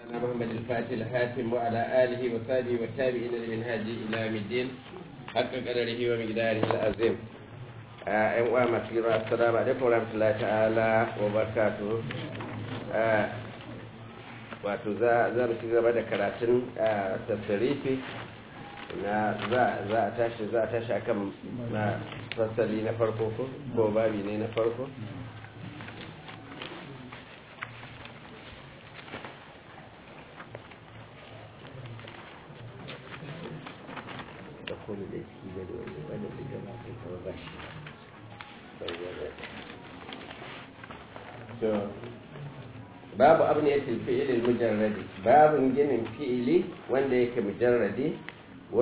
أنا محمد الفاتح الحاتم وعلى آله وصحبه والتابعين لمنهاج إلى يوم الدين حق قدره ومقداره العظيم. أيها المسلمين السلام عليكم ورحمة الله تعالى وبركاته. wato za mu ci gaba da karatun tasirifi na za a tashi akan na fasali na farko ko babi ne na farko. babu abu ne ya fi'ilin mujarradi babun ginin fi'ili wanda yake mujarradi wa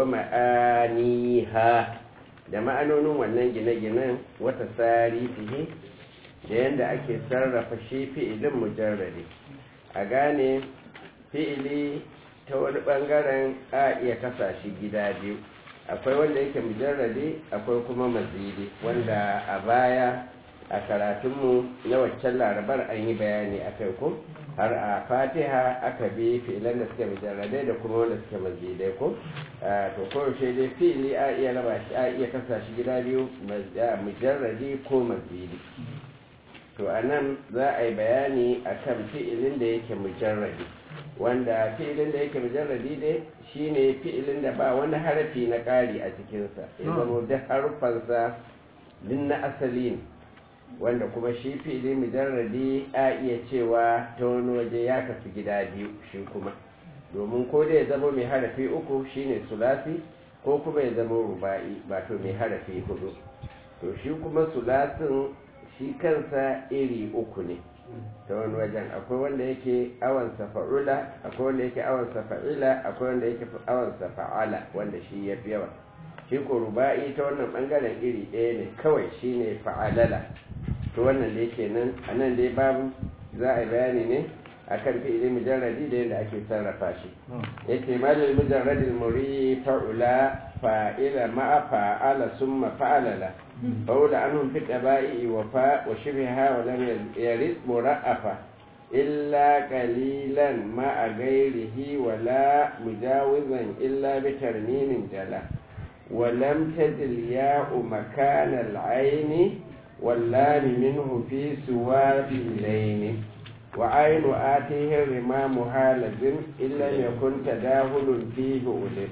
ma'aniha da ma'anonin wannan gine-ginen wata sarifihi da yadda ake sarrafa shi fi'ilin mujarradi. A gane fi'ili ta wani bangaren a iya kasa shi gida biyu, akwai wanda yake mujarradi akwai kuma mazidi, wanda a baya a karatunmu na waccan larabar an yi bayani a kai ko har a fatiha aka bi fi'ilan da suke mujarradai da kuma wanda suke mazidai ko to koyaushe dai fi'ili a iya raba shi a iya kasa shi gida biyu, mujarradi ko mazidi. To a nan za a yi bayani a kan fi'ilin da yake mujarradi, wanda fi'ilin da yake mujarradi dai shine fi'ilin da ba wani harafi na ƙari a cikinsa, ya zama duk harufansa din na asali ne, wanda kuma shi fi'ili mujarradi a iya cewa ta wani waje ya kasu gida biyu shi kuma, domin ko da ya zama mai harafi uku shine sulasi, ko kuma ya zama ruba'i wato mai harafi hudu. To shi kuma sulasin shi kansa iri uku ne ta wani wajen, akwai wanda yake awansa fa'ula, akwai wanda yake awansa fa'ila, akwai wanda yake awansa fa'ala, wanda shi ya fi yawa. Shi ko ruba'i ta wannan bangaren iri ɗaya ne kawai, shine fa'alala. To wannan da yake nan a nan dai babu za a yi bayani ne akan fi'ilin mujarradi da yadda ake sarrafa shi. Yace malil mujarradil muri fa'ula fa'ila ma'a fa'ala summa fa'alala fa'ula anhum fi taba'i wa fa wa shibha wa lam yarid mura'afa illa qalilan ma'a ghairihi wa la mujawizan illa bi tarminin jala wa lam tadil ya'u makana al-'aini واللام منه في سواد اللين وعين آتيه الرمام هالز إلا يكن تداهل فيه أولد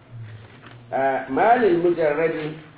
مال المجرد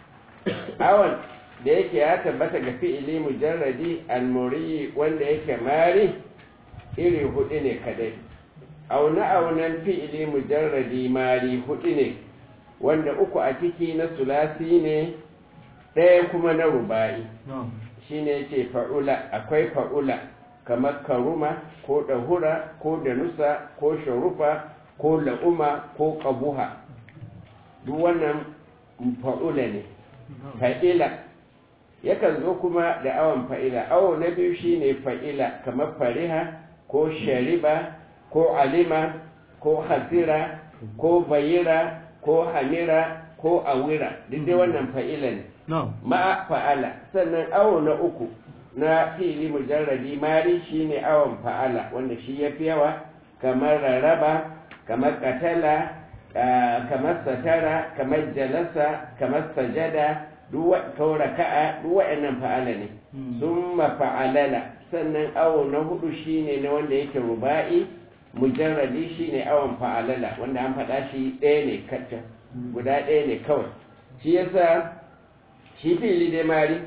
أول da yake ya tabbata ga fi'ili mujarradi al-muri wanda yake mari iri hudu ne kadai. Aunan fi'ili mujarradi mari hudu ne, wanda uku a ciki na sulasi ne, ɗaya kuma na ruba'i. Shi ne ce fa'ula, akwai fa'ula kamar karuma ko ɗahura ko danusa ko sharufa ko la'uma ko ƙabuha, duk wannan fa'ula ne. Fa'ila yakan zo kuma da awon fa'ila. Awo na biyu shi ne fa'ila kamar fariha ko shariba ko alima ko hasira ko bayira ko hamira ko awira, duk dai wannan fa'ila ne. Ma'a fa'ala. Sannan awo na uku na fi'ili mujarradi mari shine awon fa'ala, wanda shi yafi yawa, kamar raraba, kamar katala, kamar satara, kamar jalasa, kamar sajada, ko raka'a, duk waɗannan fa'ala ne. Summa fa'alala. Sannan awo na hudu shine na wanda yake ruba'i mujarradi shine awon fa'alala, wanda an faɗa shi ɗaya ne kacce, guda ɗaya ne kawai. Shi yasa shi fi'ili dai mari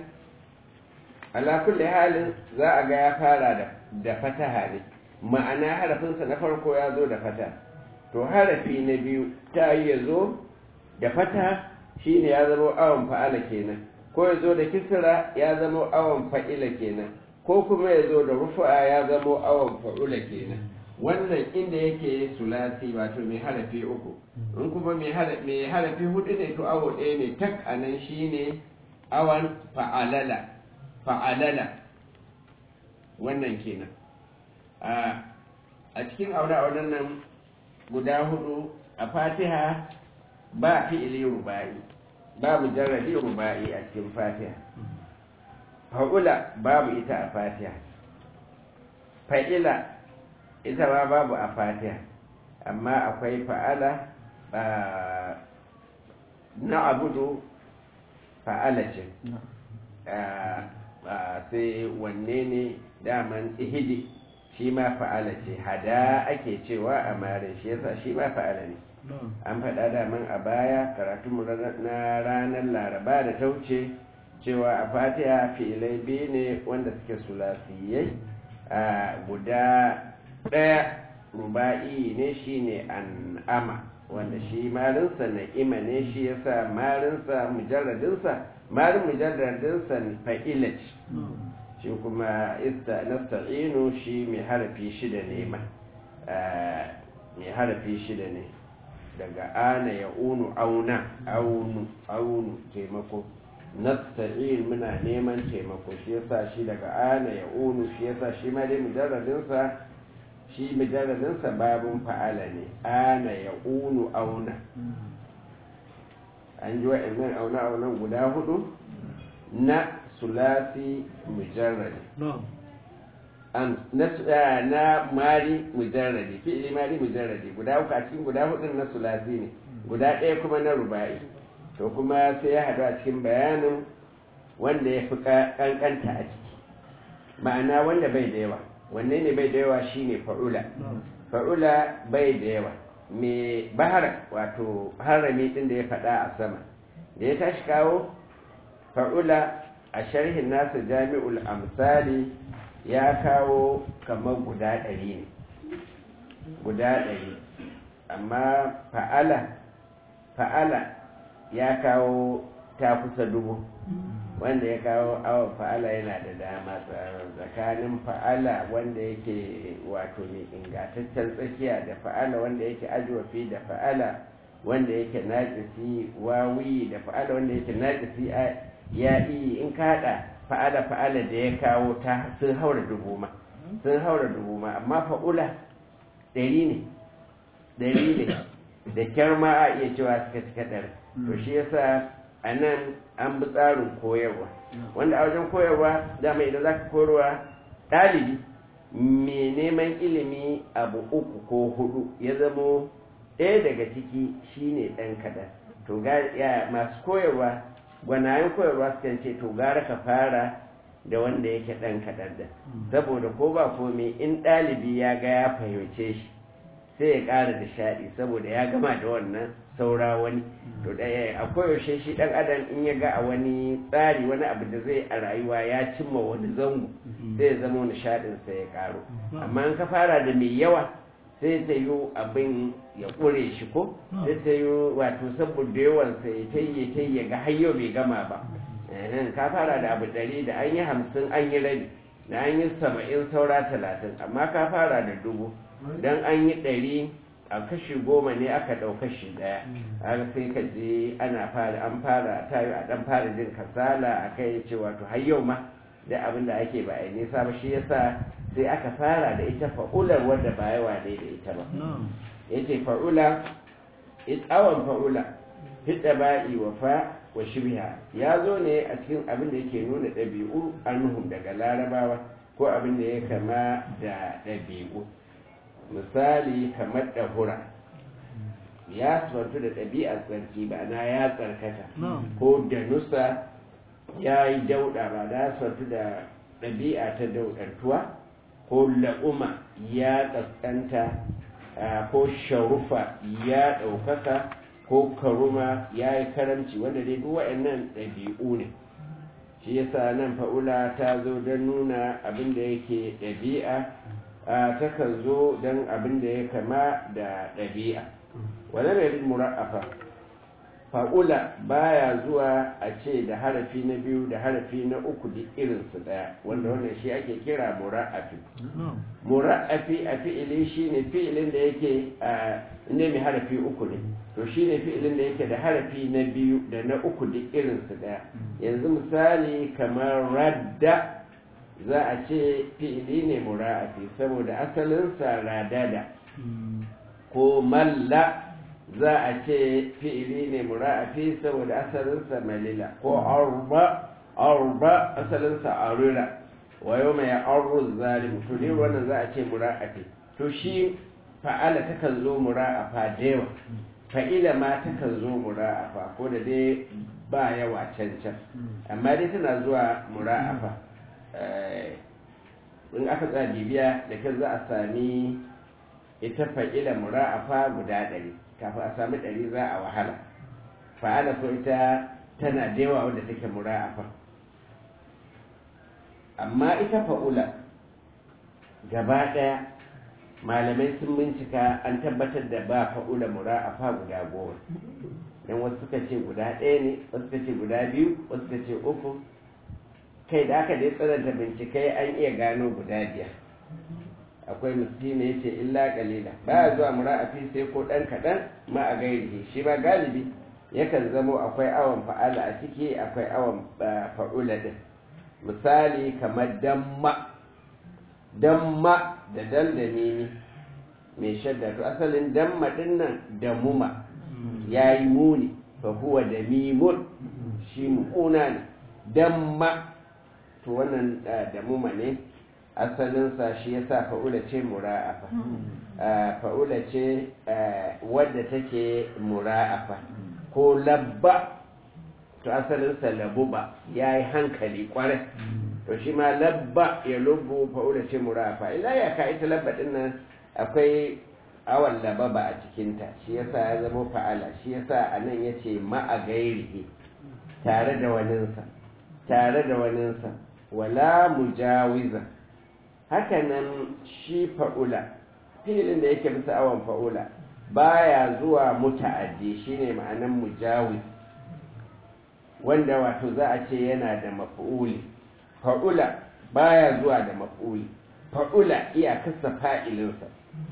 ala kulli halin za a ga ya fara da fataha ne, ma'ana harafinsa na farko ya zo da fata. To harafi na biyu ta yi ya zo da fata shine ya zama awon fa'ala kenan, ko ya zo da kisra ya zama awon fa'ila kenan, ko kuma ya zo da rufu'a ya zama awon fa'ula kenan. Wannan inda yake sulasi wato mai harafi uku, in kuma mai harafi hudu ne to awo ɗaya ne tak a nan shine awan fa'alala wannan kenan. A cikin aure-auren nan guda hudu a fatiha ba fi'ili ruba'i, ba mujarradi ruba'i a cikin fatiha. Fa'ula babu ita a fatiha, fa'ila ita ma babu a fatiha amma akwai fa'ala na abudu fa'ala ce sai wanne ne daman ihidi shi ma fa'ala ce hada ake cewa a marin shi yasa shi ma fa'ala ne an faɗa daman a baya karatunmu na ranar laraba da ta wuce cewa a fatiha fi'ilai biyu ne wanda suke sulasiyai guda ɗaya ruba'i ne shine an'ama wanda shi marinsa na'ima ne shi yasa marinsa mujarradinsa fa'ila ce shi kuma nasta'inu shi mai harafi shida ne ma mai harafi shida ne daga ana ya aunu taimako nasta'in muna neman taimako shi yasa shi daga ana ya shi yasa shi ma dai mujarradinsa babun fa'ala ne ana ya auna an ji wa'annan auna-aunan guda hudu na sulasi mujarradi na mari mujarradi fi'ili mari mujarradi guda uku a cikin guda hudun na sulasi ne guda ɗaya kuma na ruba'i to kuma sai ya haɗu a cikin bayanin wanda ya fi ƙanƙanta a ciki ma'ana wanda bai da yawa wanne ne bai da yawa shine fa'ula bai da yawa mai bahara wato harami ɗin da ya faɗa a sama da ya tashi kawo fa'ula a sharhin nasa jami'ul amsali ya kawo kamar guda 100 ne amma fa'ala ya kawo ta kusa 1000 wanda ya kawo awon fa'ala yana da dama tsakanin fa'ala wanda yake wato mai ingantaccen tsakiya da fa'ala wanda yake ajwafi da fa'ala wanda yake naƙisi wawi da fa'ala wanda yake naƙisi ya'i in ka haɗa fa'ala da ya kawo ta sun haura 1000 ma amma fa'ula 100 ne da kyar ma a iya cewa suka cika 100 to shi yasa a nan an bi tsarin koyarwa wanda a wajen koyarwa dama idan za ka koyarwa ɗalibi mai neman ilimi abu 3 ko 4 ya zamo ɗaya daga ciki shine ɗan kaɗan to masu koyarwa gwanayen koyarwa su ce to gara ka fara da wanda yake ɗan kaɗan da saboda ko ba komai in ɗalibi ya ga ya fahimce shi sai ya ƙara da shaɗi saboda ya gama da wannan saura wani to a koyaushe shi ɗan adam in ya ga a wani tsari wani abu da zai a rayuwa ya cimma wani zango sai ya zama nishaɗinsa ya ƙaro amma in ka fara da mai yawa sai ta yi abin ya ƙure shi ko sai ta yi wato saboda yawansa ya tayye ya ga har yau bai gama ba ka fara da abu 100 da an yi 50 an yi rabi da an yi 70 saura 30 amma ka fara da 1000 don an yi 100 a kashi 10 ne aka ɗau kashi 1 haka sai ka je an fara tayo a ɗan fara jin kasala a kai ce wato har yau ma da abin da ake ba a yi nisa ba shi yasa sai aka fara da ita fa'ular wadda ba yawa ne da ita ba ya ce fa'ula tsawon fa'ula hidda ba'i wa fa wa shibha ya zo ne a cikin abin da yake nuna ɗabi'u annuhum daga larabawa ko abin da ya kama da ɗabi'u misali kamar ɗahura ya suwantu da ɗabi'ar tsarki ba na ya tsarkaka ko da nusa ya yi dauɗa ba da suwantu da ɗabi'a ta dauɗantuwa ko la'uma ya ƙasƙanta ko sharufa ya ɗaukaka ko karuma ya yi karamci wanda dai duk waɗannan ɗabi'u ne shi yasa nan fa'ula ta zo don nuna abin da yake ɗabi'a takan zo don abin da ya kama da ɗabi'a wani mai mura'afa fa'ula baya zuwa a ce da harafi na 2 da harafi na 3 duk irinsu ɗaya wanda wannan shi ake kira mura'afi mura'afi a fi'ili shi ne fi'ilin da yake inda mai harafi 3 ne to shi ne fi'ilin da yake da harafi na 2 da na 3 duk irinsu ɗaya yanzu misali kamar radda za a ce fi'ili ne mura'afi saboda asalinsa radada ko malla za a ce fi'ili ne mura'afi saboda asalinsa malila ko arba asalinsa arura wa yau mai arru zalim to ne wannan za a ce mura'afi to shi fa'ala takan zo mura'afa da yawa fa'ila ma takan zo mura'afa ko da dai ba yawa can amma dai tana zuwa mura'afa in aka tsaya bibiya da kan za a sami ita fa'ila mura'afa guda 100 kafin a sami 100 za a wahala fa'ala ko ita tana da yawa wadda take mura'afa amma ita fa'ula gaba ɗaya malamai sun bincika an tabbatar da ba fa'ula mura'afa guda 10 don wasu suka ce guda 1 ne wasu suka ce guda 2 wasu suka ce 3 kai da aka dai tsananta bincikai an iya gano guda 5 akwai musulmi ya ce illa kalila ba zuwa mura'afi sai ko ɗan kaɗan ma a gairi shi ba galibi yakan zamo akwai awon fa'ala a ciki akwai awon fa'ula din misali kamar damma da dal da mimi mai shadda to asalin damma din nan da muma yayi muni fa huwa da mimun shi mu'una ne damma to wannan da muma ne asalinsa shi yasa fa'ula ce mura'afa fa'ula ce wadda take mura'afa ko labba to asalinsa labuba ya yi hankali kwarai to shi ma labba ya lubu fa'ula ce mura'afa ila ya ka ita labba din nan akwai awan lababa a cikinta shi yasa ya zama fa'ala shi yasa a nan ya ce ma'a gairihi tare da waninsa wala mujawiza hakanan shi fa'ula filin da yake bisa awon fa'ula baya zuwa muta'addi shine ma'anan mujawiz wanda wato za a ce yana da maf'uli fa'ula baya zuwa da maf'uli fa'ula iyakarsa fa'ilinsa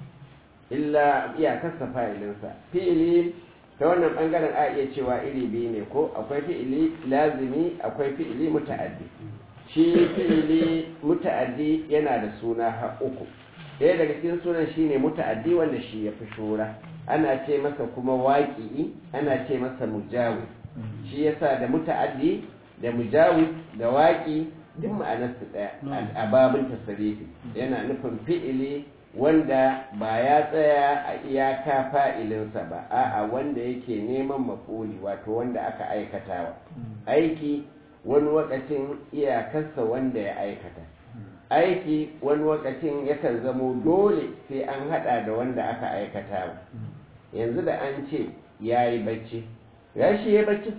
fi'ili ta wannan bangaren a iya cewa iri biyu ne ko akwai fi'ili lazimi akwai fi'ili muta'addi shi fi'ili muta'addi yana da suna har 3 ɗaya daga cikin sunan shine muta'addi wanda shi ya fi shura ana ce masa kuma waƙi'i ana ce masa mujawiz shi yasa da muta'addi da mujawiz da waƙi duk ma'anarsu ɗaya a babin tasarifi yana nufin fi'ili wanda ba ya tsaya a iyaka fa'ilinsa ba a'a wanda yake neman maf'uli wato wanda aka aikatawa aiki wani wakacin iyakarsa wanda ya aikata aiki wani wakacin yakan zamo dole sai an hada da wanda aka aikatawa yanzu da an ce ya yi bacci ya shi ya bacci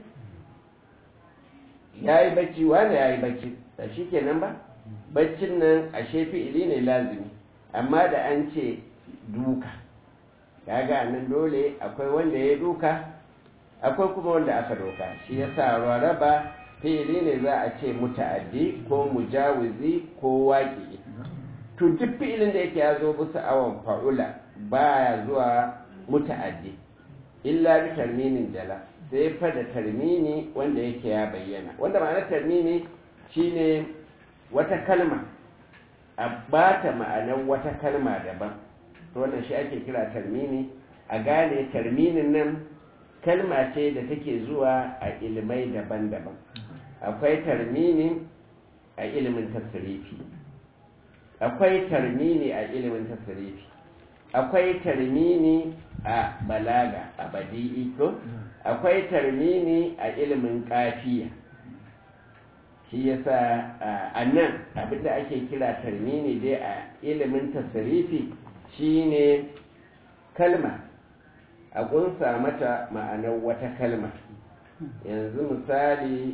ya yi bacci wanda ya yi bacci da shi kenan ba baccin nan ashe fi'ili ne lazimi amma da an ce duka kaga nan dole akwai wanda ya duka akwai kuma wanda aka doka shi yasa raraba fi'ili ne za a ce muta'addi ko mujawizi ko waƙi to duk fi'ilin da yake ya zo bisa awon fa'ula baya zuwa muta'addi illa bi tarminin jala sai fa da tarmini wanda yake ya bayyana wanda ma'anar tarmini shine wata kalma a bata ma'anar wata kalma daban to wannan shi ake kira tarmini a gane tarminin nan kalma ce da take zuwa a ilimai daban-daban akwai tarmini a ilimin tasrifi akwai tarmini a ilimin tasrifi akwai tarmini a balaga a badi'i ko akwai tarmini a ilimin kafiya shi yasa a nan abinda ake kira tarmini dai a ilimin tasrifi shine kalma a kunsa mata ma'anar wata kalma yanzu misali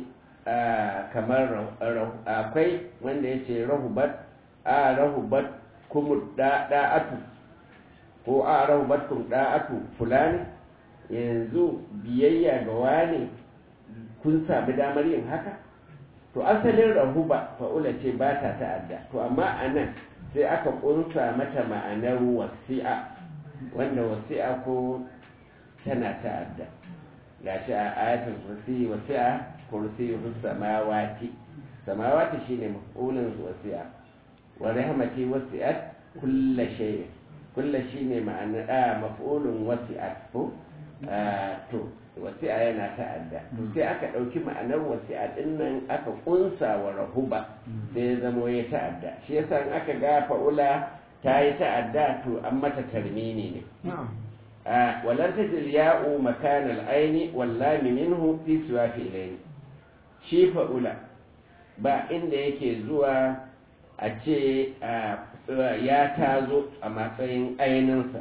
kamar akwai wanda ya ce rahubat kuma da'atu ko rahubat kuma da'atu fulani yanzu biyayya ga wani kun sami damar yin haka to asalin rahuba fa'ula ce ba ta ta'adda to amma a nan sai aka kunsa mata ma'anar wasi'a wanda wasi'a ko tana ta'adda gashi a ayatul kursi wasi'a kursiyuhu samawati shine maf'ulun wasi'a wa rahmati wasi'at kull shay shine ma'ana maf'ulun wasi'at ko to wasi'a yana ta'adda to sai aka dauki ma'anar wasi'a din nan aka kunsa wa rahuba sai zamo ya ta'adda shi yasa in aka ga fa'ula ta yi ta'adda to an mata tarmini ne walar tajil ya'u makanal aini wallami minhu fi siwa fi'laini shi fa'ula ba inda yake zuwa a ce ya tazo a matsayin aininsa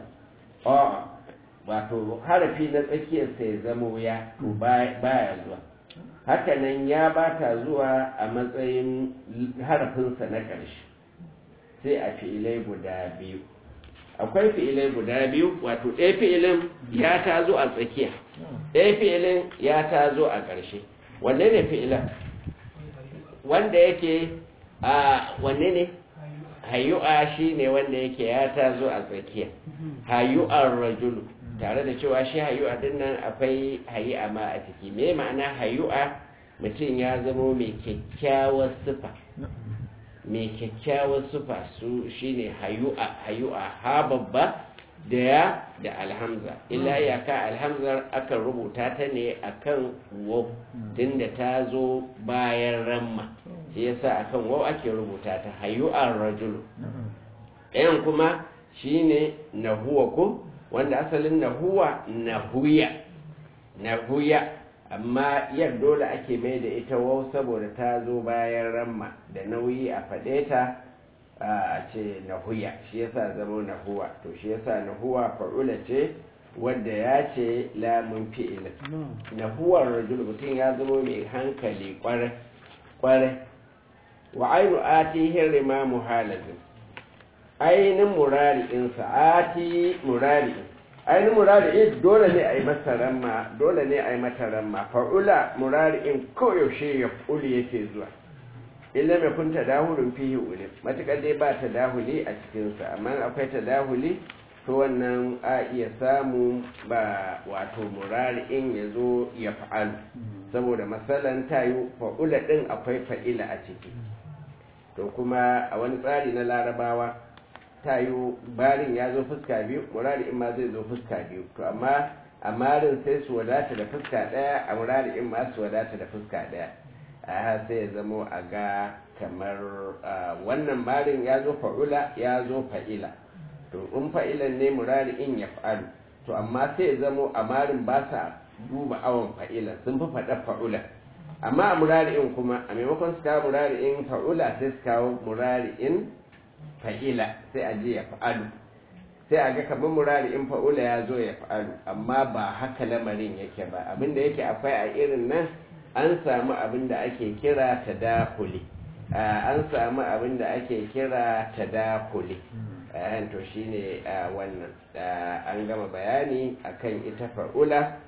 wato harafi na tsakiyarsa ya zama ya to baya zuwa hakanan ya ba ta zuwa a matsayin harafinsa na ƙarshe sai a fi'ilai guda biyu akwai fi'ilai guda biyu wato ɗaya fi'ilin ya ta zo a tsakiya ɗaya fi'ilin ya ta zo a ƙarshe wanne ne fi'ilan wanda yake wanne ne hayu'a shi ne wanda yake ya ta zo a tsakiya hayu'ar rajulu tare da cewa shi hayu'a din nan akwai hayu'a ma a ciki me ma'ana hayu'a mutum ya zamo mai kyakkyawar sifa mai kyakkyawar sifa su shine hayu'a ha babba da ya da alhamza illa ya ka alhamzar akan rubuta ta ne akan waw tunda ta zo bayan ramma shi yasa akan waw ake rubuta ta hayu'ar rajulu ɗayan kuma shine nahuwa ko wanda asalin nahuwa nahuya amma yar dole ake mai da ita waw saboda ta zo bayan ramma da nauyi a faɗe ta a ce nahuya shi yasa zama nahuwa to shi yasa nahuwa fa'ula ce wadda ya ce lamun fi'il nahuwar rajul mutum ya zama mai hankali kware wa ainu atihin rima muhalazin ainin murari'insa ati murari'in ainihin murari'in dole ne a yi masa ramma dole ne a yi mata ramma fa'ula murari'in koyaushe ya fuli yake zuwa illa mai kun tadahulun fihi ulim matuƙar dai ba tadahuli a cikinsa amma akwai tadahuli to wannan a iya samu ba wato murari'in ya zo ya fa'alu saboda matsalan tayi fa'ula ɗin akwai fa'ila a ciki to kuma a wani tsari na larabawa tayo barin ya zo fuska biyu murari'in ma zai zo fuska biyu to amma a marin sai su wadata da fuska ɗaya a murari'in ma su wadata da fuska ɗaya a sai ya zamo a ga kamar wannan marin ya zo fa'ula ya zo fa'ila to in fa'ilan ne murari'in ya fa'alu to amma sai ya zamo a marin ba sa duba awon fa'ila sun fi faɗa fa'ula amma a murari'in kuma a maimakon su kawo murari'in fa'ula sai su kawo murari'in fa'ila sai a je ya fa'alu sai a ga kamar murari'in fa'ula ya zo ya fa'alu amma ba haka lamarin yake ba abinda yake akwai a irin nan an samu abin da ake kira tadakuli an samu abin da ake kira tadakuli to shine wannan an gama bayani akan ita fa'ula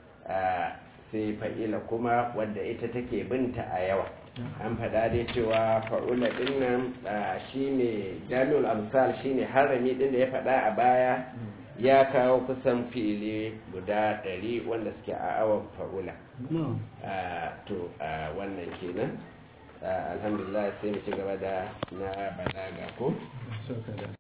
sai fa'ila kuma wadda ita take binta a yawa an faɗa dai cewa fa'ula ɗin nan shine jami'ul amsal shine harami ɗin da ya faɗa a baya ya kawo kusan fili guda 100 wanda suke a awon fa'ula to wannan kenan alhamdulillah sai mu ci gaba da na balaga ko